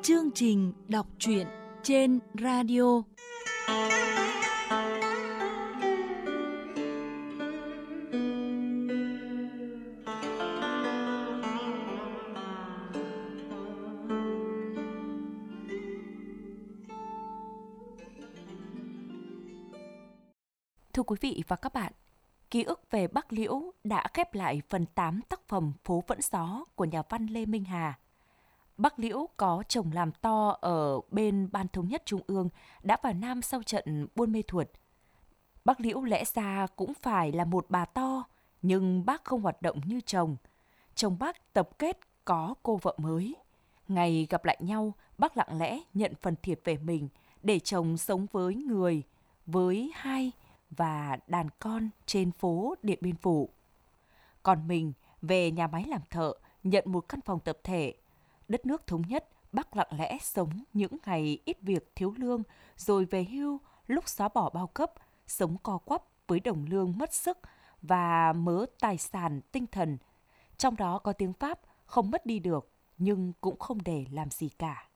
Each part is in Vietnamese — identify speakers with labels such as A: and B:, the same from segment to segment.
A: Chương trình đọc truyện trên radio.
B: Thưa quý vị và các bạn, ký ức về Bắc Liễu đã khép lại phần 8 tác phẩm Phố Vẫn Gió của nhà văn Lê Minh Hà. Bắc Liễu có chồng làm to ở bên Ban Thống nhất Trung ương đã vào Nam sau trận Buôn Mê Thuột. Bắc Liễu lẽ ra cũng phải là một bà to, nhưng bác không hoạt động như chồng. Chồng bác tập kết có cô vợ mới. Ngày gặp lại nhau, bác lặng lẽ nhận phần thiệt về mình để chồng sống với người, với hai và đàn con trên phố Điện Biên Phủ. Còn mình về nhà máy làm thợ, nhận một căn phòng tập thể. Đất nước thống nhất, bác lặng lẽ sống những ngày ít việc thiếu lương, rồi về hưu lúc xóa bỏ bao cấp, sống co quắp với đồng lương mất sức và mớ tài sản tinh thần. Trong đó có tiếng Pháp không mất đi được, nhưng cũng không để làm gì cả.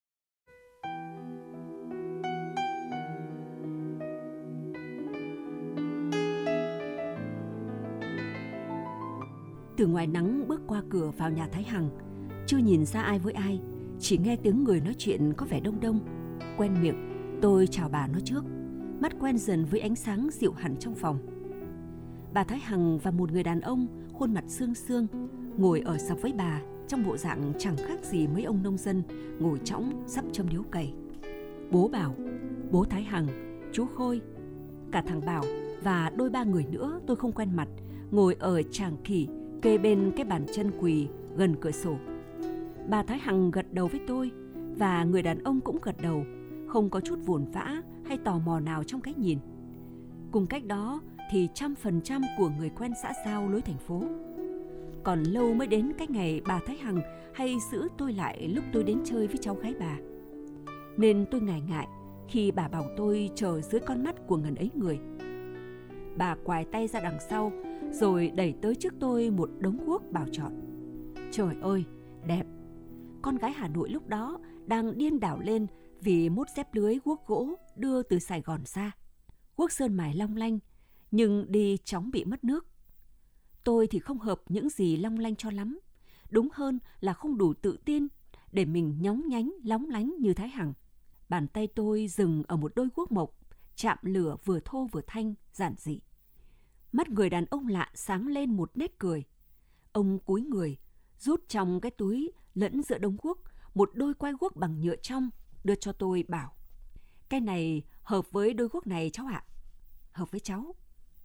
C: Từ ngoài nắng bước qua cửa vào nhà Thái Hằng, chưa nhìn ra ai với ai, chỉ nghe tiếng người nói chuyện có vẻ đông đông. Quen miệng, tôi chào bà nó trước, mắt quen dần với ánh sáng dịu hẳn trong phòng. Bà Thái Hằng và một người đàn ông khuôn mặt xương xương ngồi ở sập với bà trong bộ dạng chẳng khác gì mấy ông nông dân ngồi chõng sắp châm điếu cày. Bố Bảo, bố Thái Hằng, chú Khôi, cả thằng Bảo và đôi ba người nữa tôi không quen mặt ngồi ở tràng kỷ kê bên cái bàn chân quỳ gần cửa sổ. Bà Thái Hằng gật đầu với tôi và người đàn ông cũng gật đầu, không có chút vồn vã hay tò mò nào trong cái nhìn. Cùng cách đó thì 100% của người quen xã giao lối thành phố. Còn lâu mới đến cái ngày bà Thái Hằng hay giữ tôi lại lúc tôi đến chơi với cháu gái bà. Nên tôi ngại ngại khi bà bảo tôi chờ dưới con mắt của ngần ấy người. Bà quài tay ra đằng sau rồi đẩy tới trước tôi một đống guốc bảo chọn. Trời ơi, đẹp! Con gái Hà Nội lúc đó đang điên đảo lên vì mút dép lưới guốc gỗ đưa từ Sài Gòn ra. Guốc sơn mài long lanh, nhưng đi chóng bị mất nước. Tôi thì không hợp những gì long lanh cho lắm. Đúng hơn là không đủ tự tin để mình nhóng nhánh, lóng lánh như Thái Hằng. Bàn tay tôi dừng ở một đôi guốc mộc, chạm lửa vừa thô vừa thanh, giản dị. Mắt người đàn ông lạ sáng lên một nét cười. Ông cúi người, rút trong cái túi lẫn giữa đống guốc một đôi quai guốc bằng nhựa trong, đưa cho tôi bảo: cái này hợp với đôi guốc này cháu ạ. Hợp với cháu.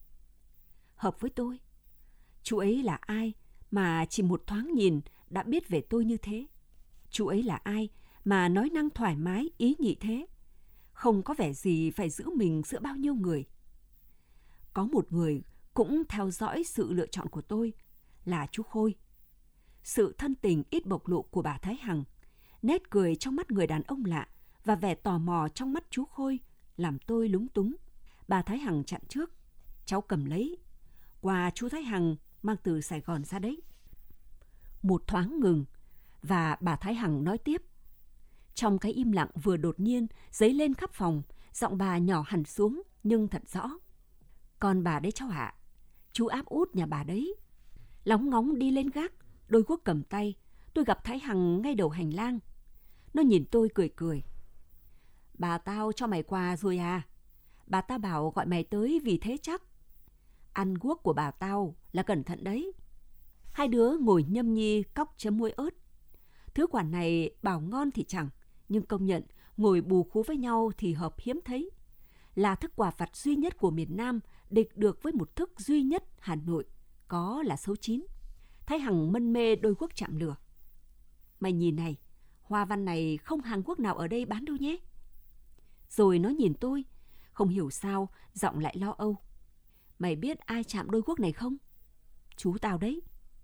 C: Hợp với tôi. Chú ấy là ai mà chỉ một thoáng nhìn đã biết về tôi như thế? Chú ấy là ai mà nói năng thoải mái, ý nhị thế? Không có vẻ gì phải giữ mình giữa bao nhiêu người. Có một người cũng theo dõi sự lựa chọn của tôi là chú Khôi. Sự thân tình ít bộc lộ của bà Thái Hằng, nét cười trong mắt người đàn ông lạ và vẻ tò mò trong mắt chú Khôi làm tôi lúng túng. Bà Thái Hằng chặn trước: cháu cầm lấy, quà chú Thái Hằng mang từ Sài Gòn ra đấy. Một thoáng ngừng và bà Thái Hằng nói tiếp. Trong cái im lặng vừa đột nhiên dấy lên khắp phòng, giọng bà nhỏ hẳn xuống nhưng thật rõ. Còn bà đấy cháu ạ, chú áp út nhà bà đấy. Lóng ngóng đi lên gác, đôi guốc cầm tay, tôi gặp Thái Hằng ngay đầu hành lang. Nó nhìn tôi cười cười. Bà tao cho mày quà rồi à? Bà ta bảo gọi mày tới vì thế chắc. Ăn guốc của bà tao là cẩn thận đấy. Hai đứa ngồi nhâm nhi cóc chấm muối ớt. Thứ quả này bảo ngon thì chẳng, nhưng công nhận ngồi bù khú với nhau thì hợp hiếm thấy. Là thức quà vặt duy nhất của miền Nam địch được với một thức duy nhất Hà Nội, có là xấu chín. Thái Hằng mân mê đôi guốc chạm lửa. Mày nhìn này, hoa văn này không Hàn Quốc nào ở đây bán đâu nhé. Rồi nó nhìn tôi, không hiểu sao giọng lại lo âu. Mày biết ai chạm đôi guốc này không? Chú tao đấy.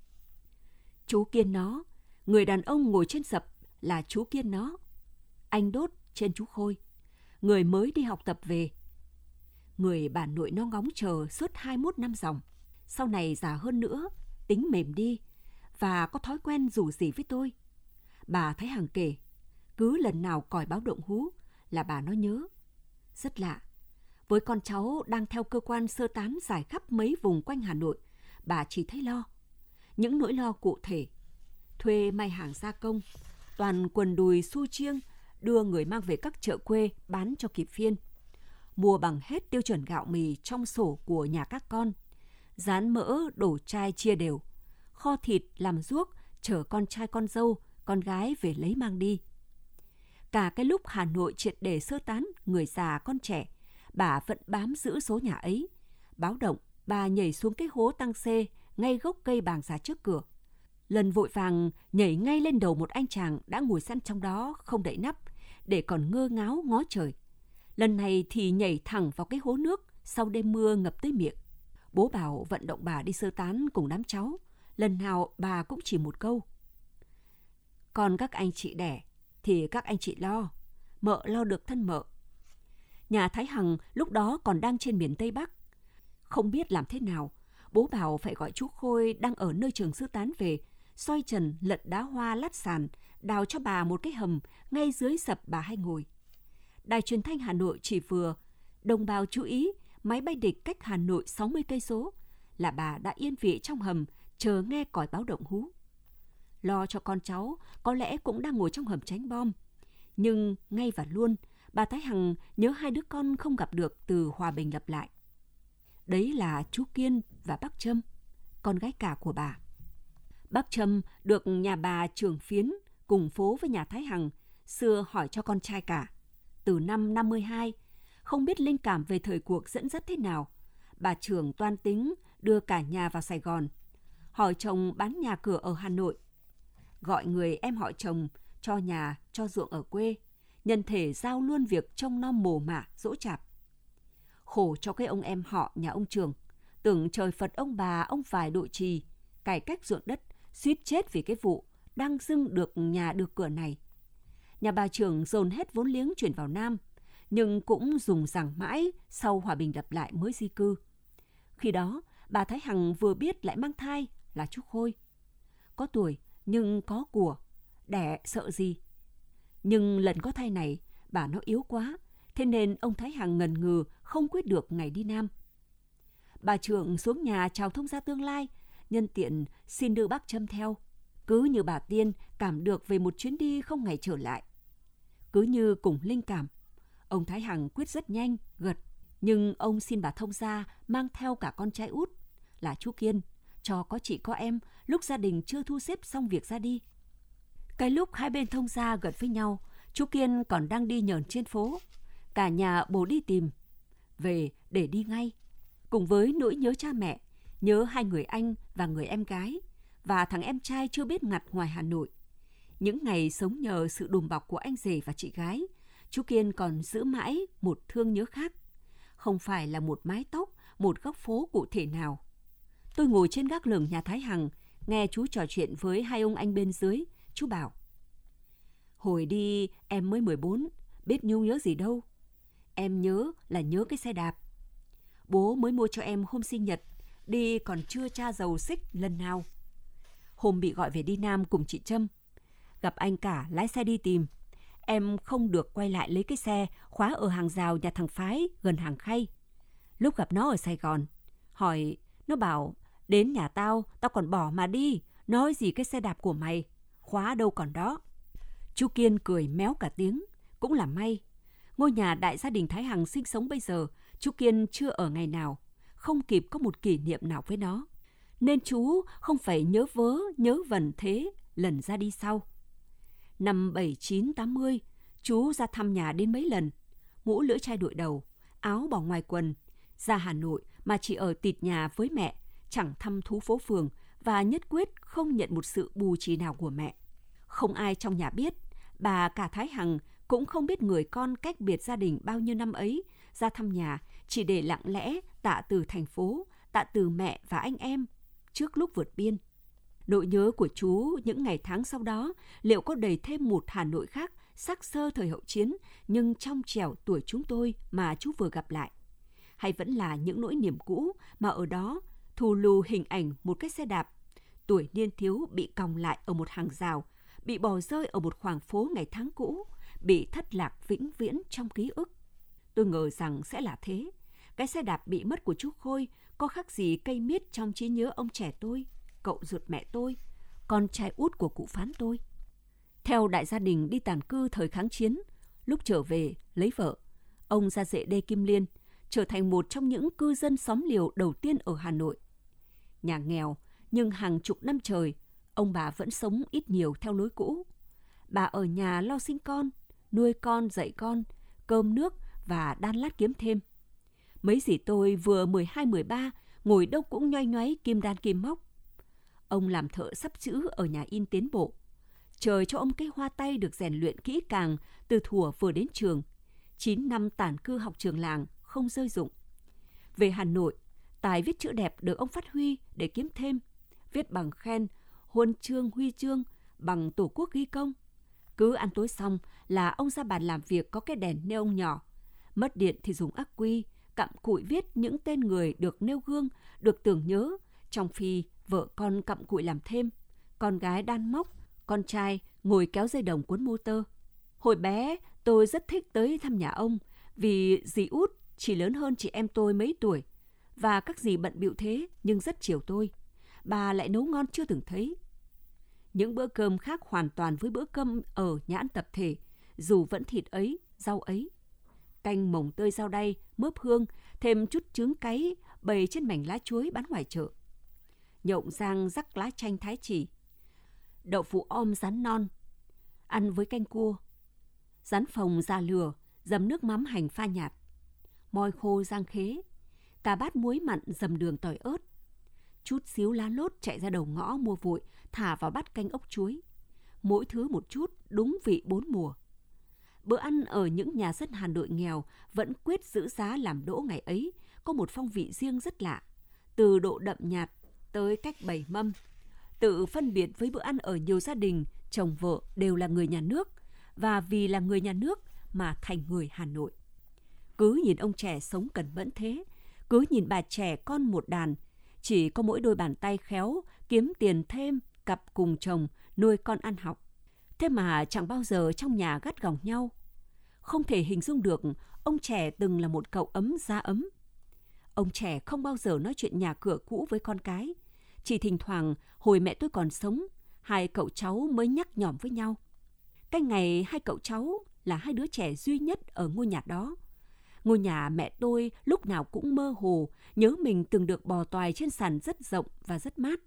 C: Chú Kiên nó, người đàn ông ngồi trên sập là chú Kiên nó. Anh Đốt trên chú Khôi, người mới đi học tập về. Người bà nội nó ngóng chờ suốt 21 năm dòng. Sau này già hơn nữa, tính mềm đi và có thói quen rủ rỉ với tôi. Bà Thái Hằng kể, Cứ lần nào còi báo động hú là bà nó nhớ. Rất lạ, với con cháu đang theo cơ quan sơ tán rải khắp mấy vùng quanh Hà Nội, bà chỉ thấy lo. Những nỗi lo cụ thể: thuê may hàng gia công, toàn quần đùi xu chiêng, đưa người mang về các chợ quê bán cho kịp phiên, mua bằng hết tiêu chuẩn gạo mì trong sổ của nhà các con, rán mỡ đổ chai chia đều, kho thịt làm ruốc chở con trai con dâu, con gái về lấy mang đi. Cả cái lúc Hà Nội triệt để sơ tán người già con trẻ, bà vẫn bám giữ số nhà ấy. Báo động, bà nhảy xuống cái hố tăng xê ngay gốc cây bàng già trước cửa. Lần vội vàng nhảy ngay lên đầu một anh chàng đã ngồi sẵn trong đó không đậy nắp, để còn ngơ ngáo ngó trời. Lần này thì nhảy thẳng vào cái hố nước sau đêm mưa ngập tới miệng. Bố bảo vận động bà đi sơ tán cùng đám cháu. Lần nào bà cũng chỉ một câu: còn các anh chị đẻ thì các anh chị lo, mợ lo được thân mợ. Nhà Thái Hằng lúc đó còn đang trên miền Tây Bắc. Không biết làm thế nào, bố bảo phải gọi chú Khôi đang ở nơi trường sơ tán về, xoay trần lật đá hoa lát sàn, đào cho bà một cái hầm ngay dưới sập bà hay ngồi. Đài truyền thanh Hà Nội chỉ vừa: đồng bào chú ý, máy bay địch cách Hà Nội 60 cây số, là bà đã yên vị trong hầm chờ nghe còi báo động hú. Lo cho con cháu, có lẽ cũng đang ngồi trong hầm tránh bom. Nhưng ngay và luôn, bà Thái Hằng nhớ hai đứa con không gặp được từ hòa bình lập lại. Đấy là chú Kiên và bác Trâm, con gái cả của bà. Bác Trâm được nhà bà trưởng phiến cùng phố với nhà Thái Hằng xưa hỏi cho con trai cả. Từ năm 52, không biết linh cảm về thời cuộc dẫn dắt thế nào, bà trưởng toan tính đưa cả nhà vào Sài Gòn, hỏi chồng bán nhà cửa ở Hà Nội, gọi người em họ chồng cho nhà cho ruộng ở quê, nhân thể giao luôn việc trông nom mồ mả dỗ chạp. Khổ cho cái ông em họ nhà ông Trường, tưởng trời Phật ông bà ông phải đội trì cải cách ruộng đất, suýt chết vì cái vụ đang dưng được nhà được cửa này. Nhà bà Trường dồn hết vốn liếng chuyển vào Nam, nhưng cũng dùng rằng mãi sau hòa bình lập lại mới di cư. Khi đó, bà Thái Hằng vừa biết lại mang thai là chú Khôi. Có tuổi nhưng có của, đẻ sợ gì. Nhưng lần có thai này, bà nó yếu quá, thế nên ông Thái Hằng ngần ngừ không quyết được ngày đi Nam. Bà Trường xuống nhà chào thông gia tương lai, nhân tiện xin đưa bác Trâm theo. Cứ như bà Tiên cảm được về một chuyến đi không ngày trở lại. Cứ như cùng linh cảm, ông Thái Hằng quyết rất nhanh, gật. Nhưng ông xin bà thông gia mang theo cả con trai út là chú Kiên, cho có chị có em lúc gia đình chưa thu xếp xong việc ra đi. Cái lúc hai bên thông gia gật với nhau, chú Kiên còn đang đi nhờn trên phố. Cả nhà bồ đi tìm, về để đi ngay. Cùng với nỗi nhớ cha mẹ, nhớ hai người anh và người em gái, và thằng em trai chưa biết ngặt ngoài Hà Nội. Những ngày sống nhờ sự đùm bọc của anh rể và chị gái, chú Kiên còn giữ mãi một thương nhớ khác. Không phải là một mái tóc, một góc phố cụ thể nào. Tôi ngồi trên gác lửng nhà Thái Hằng, nghe chú trò chuyện với hai ông anh bên dưới. Chú bảo: hồi đi em mới 14, biết Nhung nhớ gì đâu. Em nhớ là nhớ cái xe đạp. Bố mới mua cho em hôm sinh nhật, đi còn chưa tra dầu xích lần nào. Hôm bị gọi về đi Nam cùng chị Trâm, gặp anh cả lái xe đi tìm. Em không được quay lại lấy cái xe khóa ở hàng rào nhà thằng Phái gần hàng Khay. Lúc gặp nó ở Sài Gòn, hỏi, nó bảo: đến nhà tao còn bỏ mà đi, nói gì cái xe đạp của mày, khóa đâu còn đó. Chú Kiên cười méo cả tiếng. Cũng là may, ngôi nhà đại gia đình Thái Hằng sinh sống bây giờ, chú Kiên chưa ở ngày nào, không kịp có một kỷ niệm nào với nó, nên chú không phải nhớ vớ, nhớ vẩn thế lần ra đi sau. Năm 79, 80, chú ra thăm nhà đến mấy lần, mũ lưỡi chai đội đầu, áo bỏ ngoài quần, ra Hà Nội mà chỉ ở tịt nhà với mẹ, chẳng thăm thú phố phường và nhất quyết không nhận một sự bù trì nào của mẹ. Không ai trong nhà biết, bà cả Thái Hằng cũng không biết người con cách biệt gia đình bao nhiêu năm ấy ra thăm nhà chỉ để lặng lẽ tạ từ thành phố, tạ từ mẹ và anh em trước lúc vượt biên. Nỗi nhớ của chú những ngày tháng sau đó liệu có đầy thêm một Hà Nội khác, sắc sơ thời hậu chiến nhưng trong trẻo tuổi chúng tôi mà chú vừa gặp lại? Hay vẫn là những nỗi niềm cũ mà ở đó thù lù hình ảnh một cái xe đạp, tuổi niên thiếu bị còng lại ở một hàng rào, bị bỏ rơi ở một khoảng phố ngày tháng cũ, bị thất lạc vĩnh viễn trong ký ức. Tôi ngờ rằng sẽ là thế. Cái xe đạp bị mất của chú Khôi có khác gì cây miết trong trí nhớ ông trẻ tôi, cậu ruột mẹ tôi, con trai út của cụ Phán tôi. Theo đại gia đình đi tản cư thời kháng chiến, lúc trở về lấy vợ, ông Gia Dệ Đê Kim Liên trở thành một trong những cư dân xóm liều đầu tiên ở Hà Nội. Nhà nghèo, nhưng hàng chục năm trời, ông bà vẫn sống ít nhiều theo lối cũ. Bà ở nhà lo sinh con, nuôi con, dạy con, cơm nước và đan lát kiếm thêm. Mấy dì tôi vừa 12-13, ngồi đâu cũng nhoay nhoáy kim đan kim móc. Ông làm thợ sắp chữ ở nhà in Tiến Bộ. Trời cho ông cái hoa tay được rèn luyện kỹ càng từ thuở vừa đến trường. 9 năm tản cư học trường làng, không rơi dụng. Về Hà Nội, tài viết chữ đẹp được ông phát huy để kiếm thêm. Viết bằng khen, huân chương, huy chương, bằng Tổ quốc ghi công. Cứ ăn tối xong là ông ra bàn làm việc có cái đèn neon nhỏ. Mất điện thì dùng ắc quy, cặm cụi viết những tên người được nêu gương, được tưởng nhớ, trong khi vợ con cặm cụi làm thêm, con gái đan móc, con trai ngồi kéo dây đồng cuốn motor. Hồi bé, tôi rất thích tới thăm nhà ông, vì dì út chỉ lớn hơn chị em tôi mấy tuổi, và các dì bận bịu thế nhưng rất chiều tôi. Bà lại nấu ngon chưa từng thấy. Những bữa cơm khác hoàn toàn với bữa cơm ở nhà ăn tập thể, dù vẫn thịt ấy, rau ấy. Canh mồng tơi rau đay, mướp hương, thêm chút trứng cáy bày trên mảnh lá chuối bán ngoài chợ. Nhộng rang rắc lá chanh thái chỉ. Đậu phụ om rán non, ăn với canh cua. Rán phồng ra lửa, dầm nước mắm hành pha nhạt. Moi khô rang khế. Cà bát muối mặn dầm đường tỏi ớt. Chút xíu lá lốt chạy ra đầu ngõ mua vội, thả vào bát canh ốc chuối. Mỗi thứ một chút, đúng vị 4 mùa. Bữa ăn ở những nhà dân Hà Nội nghèo vẫn quyết giữ giá làm đỗ ngày ấy, có một phong vị riêng rất lạ. Từ độ đậm nhạt tới cách bày mâm. Tự phân biệt với bữa ăn ở nhiều gia đình, chồng vợ đều là người nhà nước, và vì là người nhà nước mà thành người Hà Nội. Cứ nhìn ông trẻ sống cẩn mẫn thế, cứ nhìn bà trẻ con một đàn, chỉ có mỗi đôi bàn tay khéo kiếm tiền thêm, cặp cùng chồng nuôi con ăn học. Thế mà chẳng bao giờ trong nhà gắt gỏng nhau. Không thể hình dung được ông trẻ từng là một cậu ấm da ấm. Ông trẻ không bao giờ nói chuyện nhà cửa cũ với con cái. Chỉ thỉnh thoảng hồi mẹ tôi còn sống, hai cậu cháu mới nhắc nhỏm với nhau. Cái ngày hai cậu cháu là hai đứa trẻ duy nhất ở ngôi nhà đó. Ngôi nhà mẹ tôi lúc nào cũng mơ hồ, nhớ mình từng được bò toài trên sàn rất rộng và rất mát.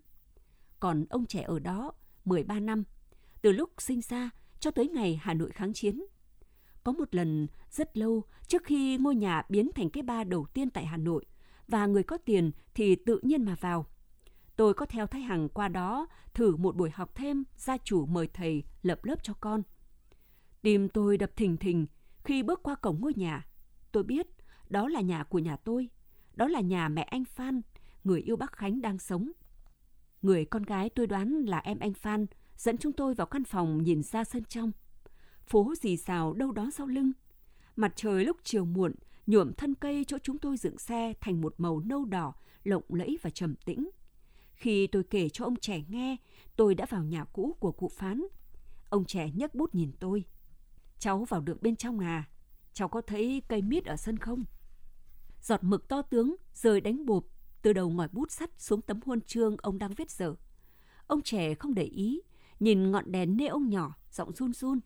C: Còn ông trẻ ở đó 13 năm, từ lúc sinh ra cho tới ngày Hà Nội kháng chiến. Có một lần rất lâu trước khi ngôi nhà biến thành cái bar đầu tiên tại Hà Nội, và người có tiền thì tự nhiên mà vào. Tôi có theo Thái Hằng qua đó thử một buổi học thêm, gia chủ mời thầy lập lớp cho con. Tim tôi đập thình thình khi bước qua cổng ngôi nhà. Tôi biết đó là nhà của nhà tôi, đó là nhà mẹ anh Phan, người yêu bác Khánh đang sống. Người con gái tôi đoán là em anh Phan dẫn chúng tôi vào căn phòng nhìn ra sân trong. Phố rì rào đâu đó sau lưng. Mặt trời lúc chiều muộn nhuộm thân cây chỗ chúng tôi dựng xe thành một màu nâu đỏ, lộng lẫy và trầm tĩnh. Khi tôi kể cho ông trẻ nghe tôi đã vào nhà cũ của cụ Phán, ông trẻ nhấc bút nhìn tôi. Cháu vào được bên trong à? Cháu có thấy cây mít ở sân không? Giọt mực to tướng rơi đánh bộp từ đầu ngòi bút sắt xuống tấm huân chương ông đang viết dở. Ông trẻ không để ý, nhìn ngọn đèn neon nhỏ, giọng run run.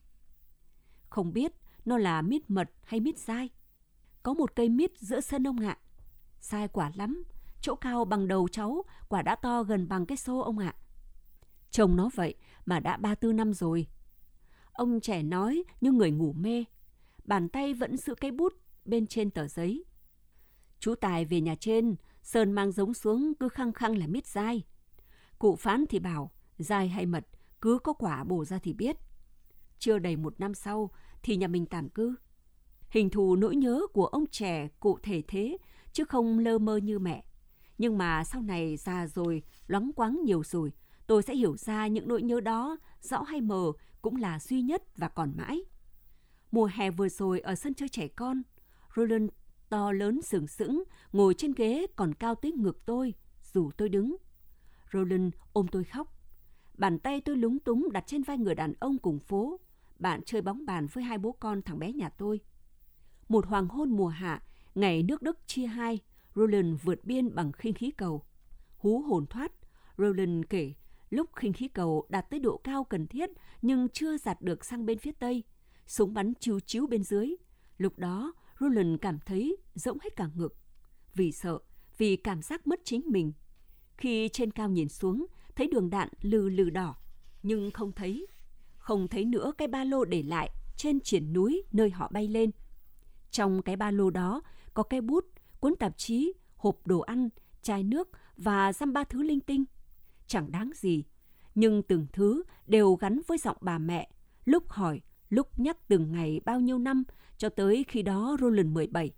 C: Không biết nó là mít mật hay mít dai. Có một cây mít giữa sân ông ạ. Dai quả lắm, chỗ cao bằng đầu cháu, quả đã to gần bằng cái xô ông ạ. Trông nó vậy mà đã 34 năm rồi. Ông trẻ nói như người ngủ mê. Bàn tay vẫn giữ cây bút bên trên tờ giấy. Chú Tài về nhà trên, Sơn mang giống xuống cứ khăng khăng là mít dai. Cụ Phán thì bảo, dai hay mật, cứ có quả bổ ra thì biết. Chưa đầy 1 năm sau thì nhà mình tản cư. Hình thù nỗi nhớ của ông trẻ cụ thể thế, chứ không lơ mơ như mẹ. Nhưng mà sau này già rồi, loáng quáng nhiều rồi, tôi sẽ hiểu ra những nỗi nhớ đó, rõ hay mờ, cũng là duy nhất và còn mãi. Mùa hè vừa rồi ở sân chơi trẻ con, Roland to lớn sừng sững, ngồi trên ghế còn cao tới ngực tôi, dù tôi đứng. Roland ôm tôi khóc. Bàn tay tôi lúng túng đặt trên vai người đàn ông cùng phố, bạn chơi bóng bàn với hai bố con thằng bé nhà tôi. Một hoàng hôn mùa hạ, ngày nước Đức chia hai, Roland vượt biên bằng khinh khí cầu. Hú hồn thoát, Roland kể lúc khinh khí cầu đạt tới độ cao cần thiết nhưng chưa dạt được sang bên phía tây, súng bắn chiu chiu bên dưới. Lúc đó, Roland cảm thấy rỗng hết cả ngực. Vì sợ, vì cảm giác mất chính mình. Khi trên cao nhìn xuống, thấy đường đạn lừ lừ đỏ, nhưng không thấy nữa cái ba lô để lại trên triển núi nơi họ bay lên. Trong cái ba lô đó có cái bút, cuốn tạp chí, hộp đồ ăn, chai nước và dăm ba thứ linh tinh. Chẳng đáng gì, nhưng từng thứ đều gắn với giọng bà mẹ, lúc hỏi, lúc nhắc từng ngày bao nhiêu năm, cho tới khi đó Roland 17.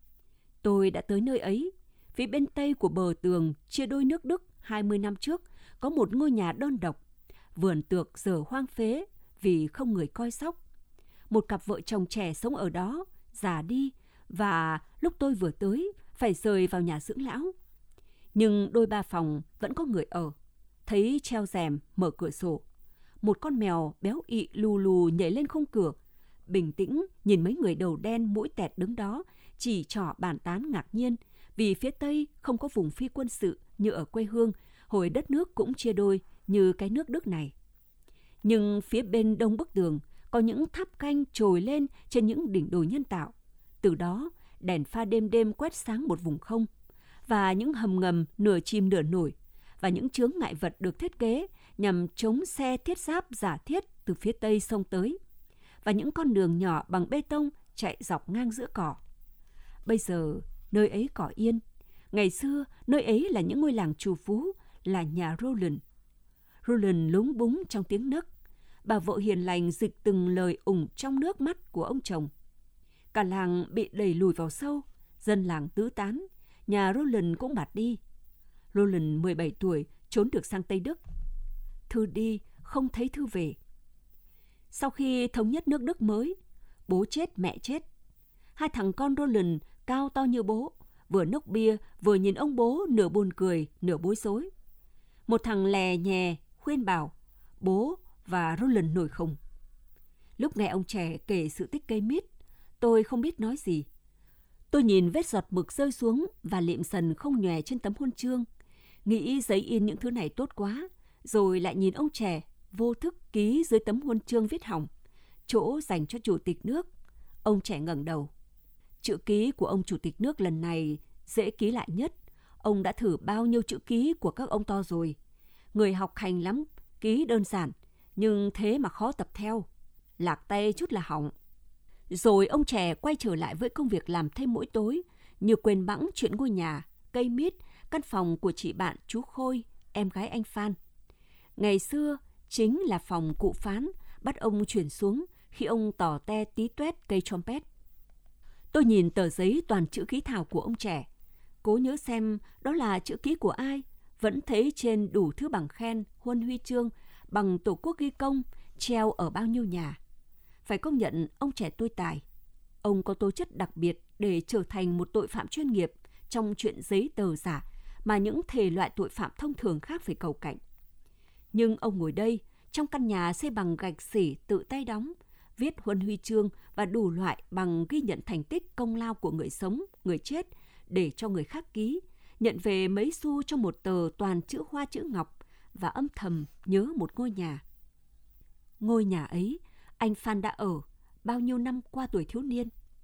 C: Tôi đã tới nơi ấy. Phía bên tây của bờ tường chia đôi nước Đức 20 năm trước có một ngôi nhà đơn độc. Vườn tược giờ hoang phế vì không người coi sóc. Một cặp vợ chồng trẻ sống ở đó, già đi, và lúc tôi vừa tới phải rời vào nhà dưỡng lão. Nhưng đôi ba phòng vẫn có người ở. Thấy treo rèm, mở cửa sổ. Một con mèo béo ị lù lù nhảy lên khung cửa, bình tĩnh nhìn mấy người đầu đen mũi tẹt đứng đó, chỉ trỏ bàn tán ngạc nhiên vì phía tây không có vùng phi quân sự như ở quê hương, hồi đất nước cũng chia đôi như cái nước Đức này. Nhưng phía bên đông bức tường có những tháp canh trồi lên trên những đỉnh đồi nhân tạo. Từ đó, đèn pha đêm đêm quét sáng một vùng không, và những hầm ngầm nửa chìm nửa nổi, và những chướng ngại vật được thiết kế nhằm chống xe thiết giáp giả thiết từ phía tây xông tới, và những con đường nhỏ bằng bê tông chạy dọc ngang giữa cỏ. Bây giờ, nơi ấy cỏ yên. Ngày xưa, nơi ấy là những ngôi làng trù phú, là nhà Roland. Roland lúng búng trong tiếng nấc. Bà vợ hiền lành dịch từng lời ủng trong nước mắt của ông chồng. Cả làng bị đẩy lùi vào sâu, dân làng tứ tán, nhà Roland cũng bạt đi. Roland 17 tuổi trốn được sang Tây Đức. Thư đi, không thấy thư về. Sau khi thống nhất nước Đức mới, bố chết mẹ chết. Hai thằng con Roland cao to như bố, vừa nốc bia vừa nhìn ông bố nửa buồn cười nửa bối rối. Một thằng lè nhè khuyên bảo, bố và Roland nổi khùng. Lúc nghe ông trẻ kể sự tích cây mít, tôi không biết nói gì. Tôi nhìn vết giọt mực rơi xuống và lịm sần không nhòe trên tấm huân chương, nghĩ giấy in những thứ này tốt quá, rồi lại nhìn ông trẻ vô thức ký dưới tấm huân chương viết hỏng, chỗ dành cho chủ tịch nước. Ông trẻ ngẩng đầu. Chữ ký của ông chủ tịch nước lần này dễ ký lại nhất. Ông đã thử bao nhiêu chữ ký của các ông to rồi. Người học hành lắm, ký đơn giản, nhưng thế mà khó tập theo. Lạc tay chút là hỏng. Rồi ông trẻ quay trở lại với công việc làm thêm mỗi tối, như quên bẵng chuyện ngôi nhà, cây mít, căn phòng của chị bạn chú Khôi, em gái anh Phan. Ngày xưa chính là phòng cụ Phán bắt ông chuyển xuống khi ông tỏ te tí toét cây trumpet. Tôi nhìn tờ giấy toàn chữ ký thảo của ông trẻ, cố nhớ xem đó là chữ ký của ai. Vẫn thấy trên đủ thứ bằng khen, huân huy chương, bằng tổ quốc ghi công, treo ở bao nhiêu nhà. Phải công nhận ông trẻ tôi tài. Ông có tố chất đặc biệt để trở thành một tội phạm chuyên nghiệp trong chuyện giấy tờ giả mà những thể loại tội phạm thông thường khác phải cầu cạnh. Nhưng ông ngồi đây, trong căn nhà xây bằng gạch xỉ tự tay đóng, viết huân huy chương và đủ loại bằng ghi nhận thành tích công lao của người sống, người chết để cho người khác ký, nhận về mấy xu cho một tờ toàn chữ hoa chữ ngọc và âm thầm nhớ một ngôi nhà. Ngôi nhà ấy, anh Phan đã ở bao nhiêu năm qua tuổi thiếu niên.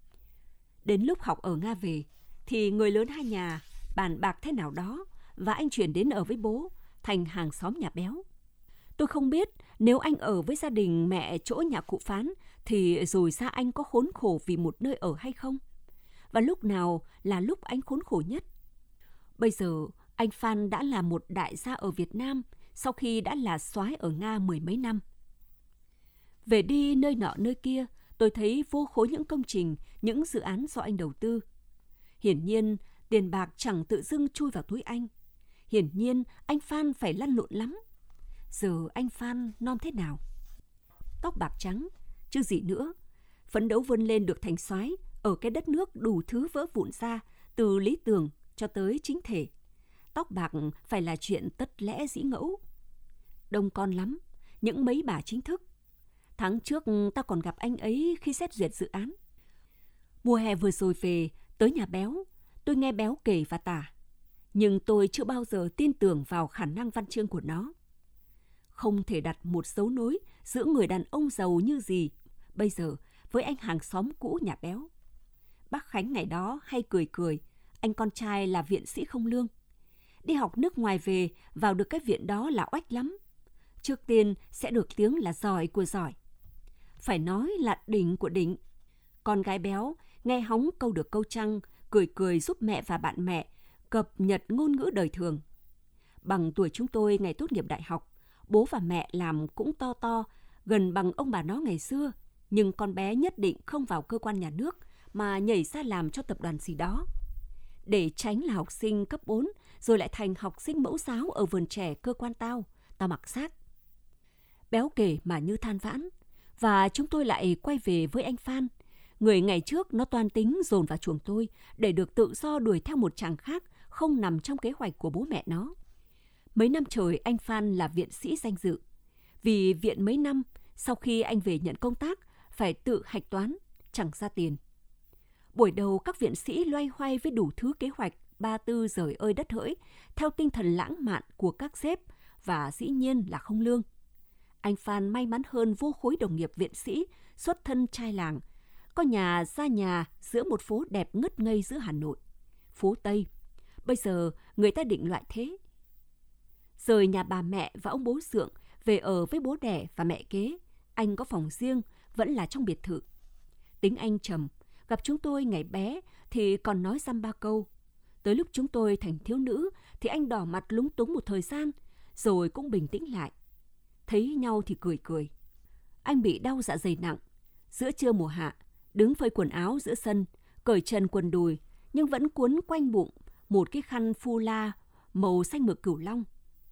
C: Đến lúc học ở Nga về, thì người lớn hai nhà bàn bạc thế nào đó và anh chuyển đến ở với bố, thành hàng xóm nhà béo. Tôi không biết nếu anh ở với gia đình mẹ chỗ nhà cụ Phán thì rồi xa anh có khốn khổ vì một nơi ở hay không? Và lúc nào là lúc anh khốn khổ nhất? Bây giờ, anh Phan đã là một đại gia ở Việt Nam sau khi đã là soái ở Nga 10 mấy năm. Về đi nơi nọ nơi kia, tôi thấy vô khối những công trình, những dự án do anh đầu tư. Hiển nhiên, tiền bạc chẳng tự dưng chui vào túi anh. Hiển nhiên, anh Phan phải lăn lộn lắm. Giờ anh Phan non thế nào? Tóc bạc trắng, chứ gì nữa. Phấn đấu vươn lên được thành soái ở cái đất nước đủ thứ vỡ vụn ra, từ lý tưởng cho tới chính thể. Tóc bạc phải là chuyện tất lẽ dĩ ngẫu. đông con lắm, những mấy bà chính thức. Tháng trước ta còn gặp anh ấy khi xét duyệt dự án. Mùa hè vừa rồi về, tới nhà Béo, tôi nghe Béo kể và tả. Nhưng tôi chưa bao giờ tin tưởng vào khả năng văn chương của nó. Không thể đặt một dấu nối giữa người đàn ông giàu như gì bây giờ với anh hàng xóm cũ nhà Béo. Bác Khánh ngày đó hay cười cười, anh con trai là viện sĩ không lương. Đi học nước ngoài về, vào được cái viện đó là oách lắm. Trước tiên sẽ được tiếng là giỏi của giỏi. Phải nói là đỉnh của đỉnh. Con gái Béo nghe hóng câu được câu trăng, cười cười giúp mẹ và bạn mẹ cập nhật ngôn ngữ đời thường. Bằng tuổi chúng tôi ngày tốt nghiệp đại học, bố và mẹ làm cũng to to, gần bằng ông bà nó ngày xưa, nhưng con bé nhất định không vào cơ quan nhà nước mà nhảy ra làm cho tập đoàn gì đó. Để tránh là học sinh cấp 4 rồi lại thành học sinh mẫu giáo ở vườn trẻ cơ quan tao mặc xác. Béo kể mà như than vãn, và chúng tôi lại quay về với anh Phan, người ngày trước nó toan tính dồn vào chuồng tôi để được tự do đuổi theo một chàng khác không nằm trong kế hoạch của bố mẹ nó. Mấy năm trời anh Phan là viện sĩ danh dự. Vì viện mấy năm, sau khi anh về nhận công tác, phải tự hạch toán, chẳng ra tiền. Buổi đầu các viện sĩ loay hoay với đủ thứ kế hoạch ba tư giời ơi đất hỡi, theo tinh thần lãng mạn của các sếp và dĩ nhiên là không lương. Anh Phan may mắn hơn vô khối đồng nghiệp viện sĩ, xuất thân trai làng, có nhà ra nhà giữa một phố đẹp ngất ngây giữa Hà Nội, phố Tây. Bây giờ người ta định loại thế. Rời nhà bà mẹ và ông bố Sượng về ở với bố đẻ và mẹ kế, anh có phòng riêng, vẫn là trong biệt thự. Tính anh trầm, gặp chúng tôi ngày bé thì còn nói dăm ba câu. Tới lúc chúng tôi thành thiếu nữ thì anh đỏ mặt lúng túng một thời gian, rồi cũng bình tĩnh lại. Thấy nhau thì cười cười. Anh bị đau dạ dày nặng. Giữa trưa mùa hạ, đứng phơi quần áo giữa sân, cởi trần quần đùi, nhưng vẫn cuốn quanh bụng một cái khăn phu la màu xanh mực cửu long.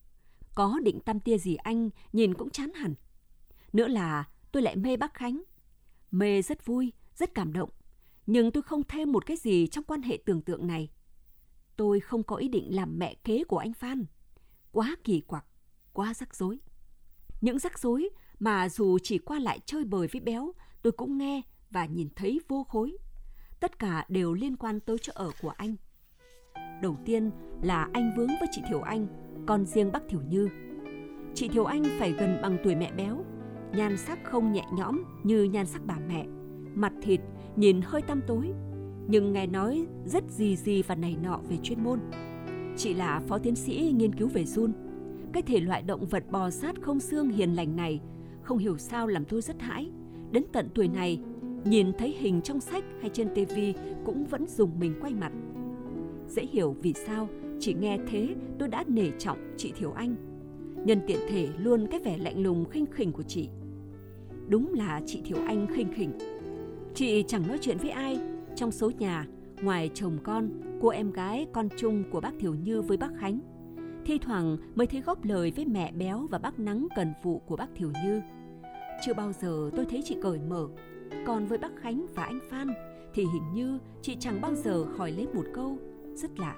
C: Có định tăm tia gì anh nhìn cũng chán hẳn. Nữa là tôi lại mê bác Khánh. Mê rất vui, rất cảm động. Nhưng tôi không thêm một cái gì trong quan hệ tưởng tượng này. Tôi không có ý định làm mẹ kế của anh Phan. Quá kỳ quặc, quá rắc rối. Những rắc rối mà dù chỉ qua lại chơi bời với Béo, tôi cũng nghe và nhìn thấy vô khối. Tất cả đều liên quan tới chỗ ở của anh. Đầu tiên là anh vướng với chị Thiều Anh, con riêng bác Thiều Như. Chị Thiều Anh phải gần bằng tuổi mẹ Béo, nhan sắc không nhẹ nhõm như nhan sắc bà mẹ, mặt thịt nhìn hơi tăm tối, nhưng nghe nói rất gì và này nọ về chuyên môn. Chị là phó tiến sĩ nghiên cứu về giun. Cái thể loại động vật bò sát không xương hiền lành này không hiểu sao làm tôi rất hãi. Đến tận tuổi này, nhìn thấy hình trong sách hay trên TV cũng vẫn dùng mình quay mặt. Dễ hiểu vì sao chỉ nghe thế tôi đã nể trọng chị Thiều Anh. Nhân tiện thể luôn cái vẻ lạnh lùng khinh khỉnh của chị. Đúng là chị Thiều Anh khinh khỉnh. Chị chẳng nói chuyện với ai. Trong số nhà, ngoài chồng con, cô em gái con chung của bác Thiều Như với bác Khánh, thi thoảng mới thấy góp lời với mẹ Béo và bác Nắng cần phụ của bác Thiều Như. Chưa bao giờ tôi thấy chị cởi mở. Còn với bác Khánh và anh Phan thì hình như chị chẳng bao giờ hỏi lấy một câu. Rất lạ.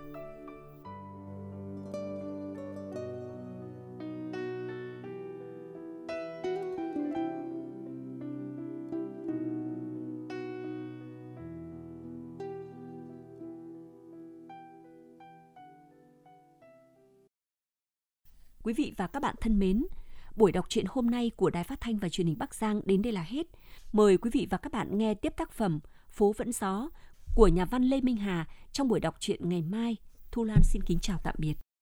C: Quý vị và các bạn thân mến, buổi đọc truyện hôm nay của Đài Phát thanh và Truyền hình Bắc Giang đến đây là hết. Mời quý vị và các bạn nghe tiếp tác phẩm Phố Vẫn Gió của nhà văn Lê Minh Hà trong buổi đọc truyện ngày mai. Thu Lan xin kính chào tạm biệt.